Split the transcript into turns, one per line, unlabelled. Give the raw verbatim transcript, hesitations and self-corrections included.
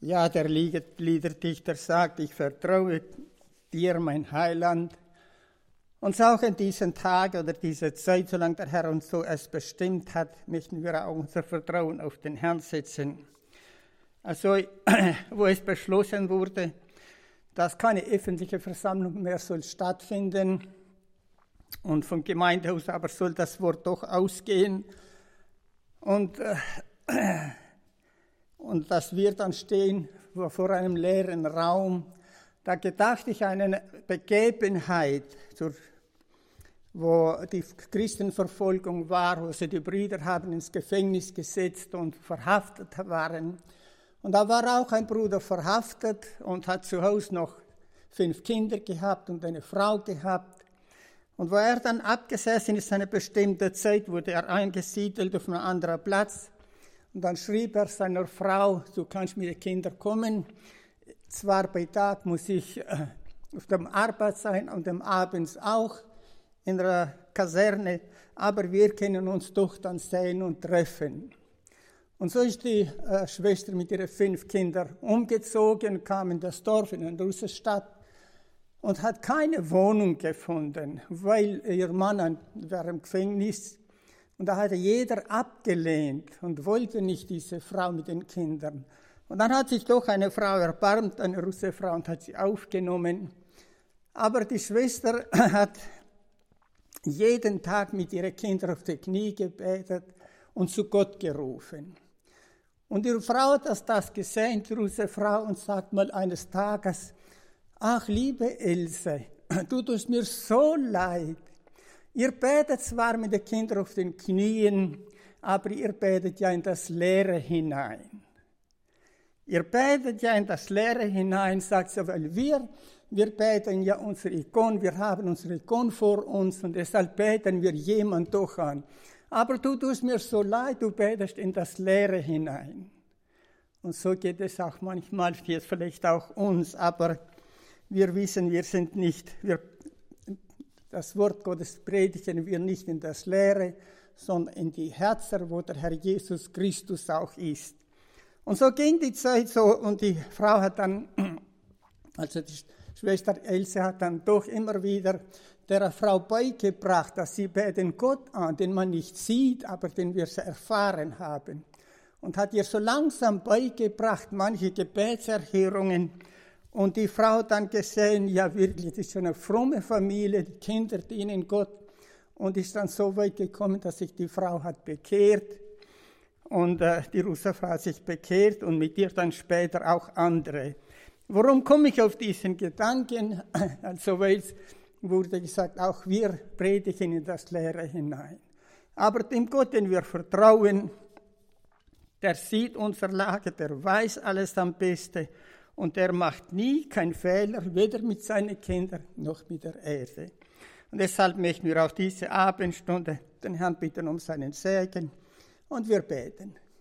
Ja, der Liederdichter sagt, ich vertraue dir, mein Heiland. Und auch in diesen Tagen oder dieser Zeit, solange der Herr uns so es bestimmt hat, möchten wir auch unser Vertrauen auf den Herrn setzen. Also, wo es beschlossen wurde, dass keine öffentliche Versammlung mehr soll stattfinden und vom Gemeindehaus aber soll das Wort doch ausgehen und, äh, und dass wir dann stehen vor einem leeren Raum. Da gedachte ich an eine Begebenheit, wo die Christenverfolgung war, wo sie die Brüder haben ins Gefängnis gesetzt und verhaftet waren. Und da war auch ein Bruder verhaftet und hat zu Hause noch fünf Kinder gehabt und eine Frau gehabt. Und wo er dann abgesessen ist, eine bestimmte Zeit, wurde er eingesiedelt auf einen anderen Platz. Und dann schrieb er seiner Frau, du kannst mit den Kindern kommen. Zwar bei Tag muss ich äh, auf der Arbeit sein und am Abend auch in der Kaserne, aber wir können uns doch dann sehen und treffen. Und so ist die äh, Schwester mit ihren fünf Kindern umgezogen, kam in das Dorf, in eine große Stadt und hat keine Wohnung gefunden, weil ihr Mann war im Gefängnis. Und da hatte jeder abgelehnt und wollte nicht diese Frau mit den Kindern. Und dann hat sich doch eine Frau erbarmt, eine russische Frau, und hat sie aufgenommen. Aber die Schwester hat jeden Tag mit ihren Kindern auf die Knie gebetet und zu Gott gerufen. Und ihre Frau hat das, das gesehen, die russische Frau, und sagt mal eines Tages, ach, liebe Else, du tust mir so leid. Ihr betet zwar mit den Kindern auf den Knien, aber ihr betet ja in das Leere hinein. Ihr betet ja in das Leere hinein, sagt sie, weil wir, wir beten ja unsere Ikon, wir haben unsere Ikon vor uns und deshalb beten wir jemand doch an. Aber du tust mir so leid, du betest in das Leere hinein. Und so geht es auch manchmal, jetzt vielleicht auch uns, aber wir wissen, wir sind nicht, wir, das Wort Gottes predigen wir nicht in das Leere, sondern in die Herzen, wo der Herr Jesus Christus auch ist. Und so ging die Zeit so und die Frau hat dann, also die Schwester Else hat dann doch immer wieder der Frau beigebracht, dass sie beten Gott an, den man nicht sieht, aber den wir erfahren haben. Und hat ihr so langsam beigebracht, manche Gebetserhörungen. Und die Frau hat dann gesehen, ja wirklich, das ist eine fromme Familie, die Kinder dienen Gott. Und ist dann so weit gekommen, dass sich die Frau hat bekehrt. Und äh, die Russerfrau hat sich bekehrt und mit ihr dann später auch andere. Warum komme ich auf diesen Gedanken? Also weil es wurde gesagt, auch wir predigen in das Leere hinein. Aber dem Gott, den wir vertrauen, der sieht unsere Lage, der weiß alles am besten und der macht nie keinen Fehler, weder mit seinen Kindern noch mit der Erde. Und deshalb möchten wir auch diese Abendstunde den Herrn bitten um seinen Segen und wir beten.